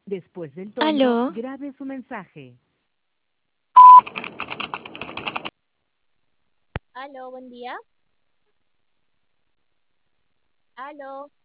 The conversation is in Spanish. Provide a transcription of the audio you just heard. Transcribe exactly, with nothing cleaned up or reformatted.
Después del tono, Aló, grabe su mensaje. Aló, buen día. Aló.